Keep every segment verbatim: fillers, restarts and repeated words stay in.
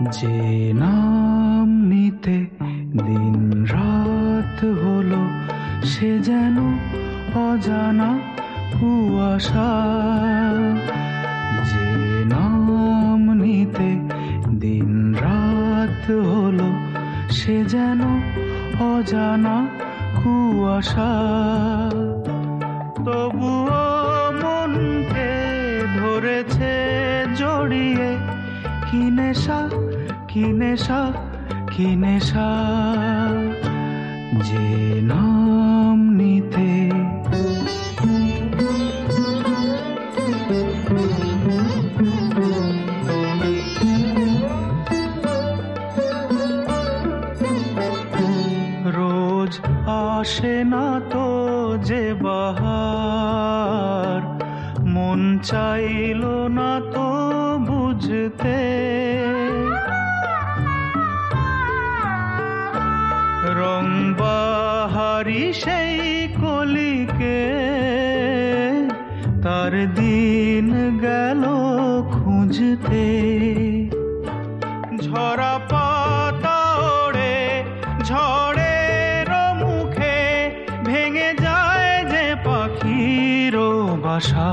যে নাম নিতে দিন রাত হলো, সে যেন অজানা কুয়াশা। যে নাম নিতে দিন রাত হলো, সে যেন অজানা কুয়াশা। তবুও মনকে ধরেছে জড়িয়ে, কি নেশা কি নেশা কি নেশা। যে নাম নিতে রোজ আসে না তো যে বাহার, মন চাইল না তো বুঝতে। রং বাহারি সেই কলিকে, তার দিন গেল খুঁজতে। ঝরা পাতা ওড়ে ঝড়ের মুখে, ভেঙে যায় যে পাখির বাসা।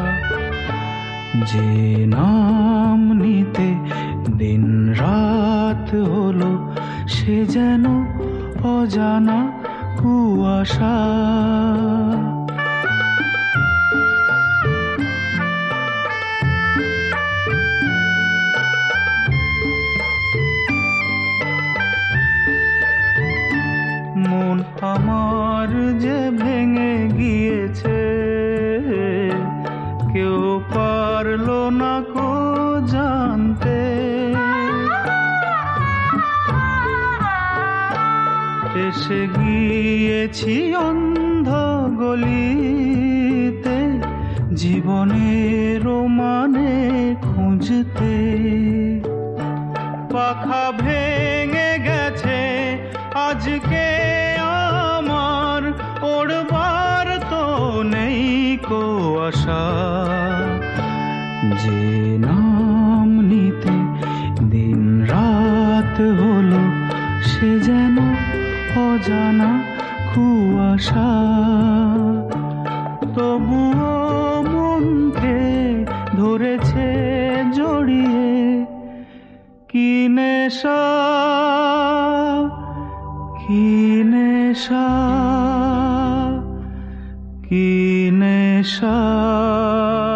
যে নাম নিতে দিন রাত হলো, সে যেন অজানা কুয়াশা। মন আমার যে ভেঙে গিয়েছে, কেউ পারলো না কো জানতে। এসে গিয়েছি অন্ধ গলিতে, জীবনের মানে খুঁজতে। পাখা ভেঙে গেছে আজকে আমার, ওড়বার তো নেই কো আশা। যে নাম নিতে দিন রাত হলো, সে যেন অজানা কুয়াশা। তবুও মনকে ধরেছে জড়িয়ে, কি নেশা কি নেশা কি নেশা।